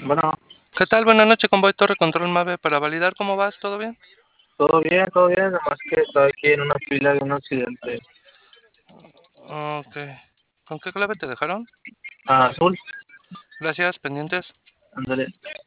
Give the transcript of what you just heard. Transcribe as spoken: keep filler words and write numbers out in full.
Bueno, ¿Qué tal? Buenas noches, Convoy Torre Control Mave para validar cómo vas, ¿todo bien? todo bien, todo bien, nomás que estoy aquí en una fila de un accidente. Ok. ¿Con qué clave te dejaron? Ah, azul, Gracias, pendientes. ándale.